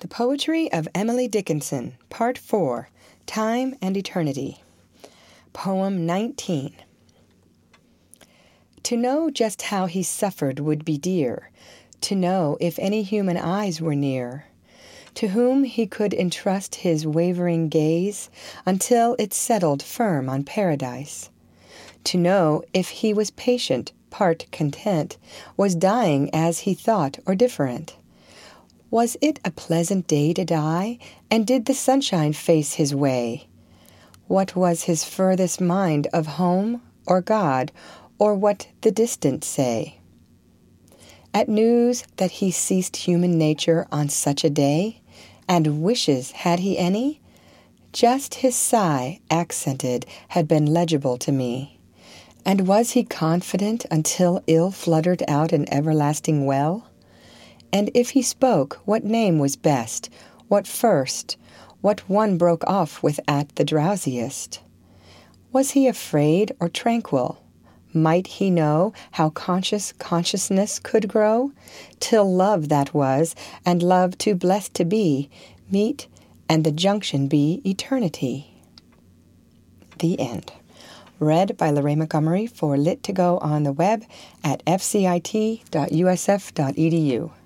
The Poetry of Emily Dickinson, Part 4, Time and Eternity. Poem 19. To know just how he suffered would be dear, to know if any human eyes were near, to whom he could entrust his wavering gaze until it settled firm on paradise. To know if he was patient, part content, was dying as he thought or different. Was it a pleasant day to die, and did the sunshine face his way? What was his furthest mind of home or God, or what the distant say? At news that he ceased human nature on such a day, and wishes had he any? Just his sigh, accented, had been legible to me. And was he confident until ill fluttered out an everlasting well? And if he spoke, what name was best, what first, what one broke off with at the drowsiest? Was he afraid or tranquil? Might he know how consciousness could grow, till love that was, and love too blessed to be, meet, and the junction be eternity? The end. Read by Lorraine Montgomery for Lit2Go on the web at fcit.usf.edu.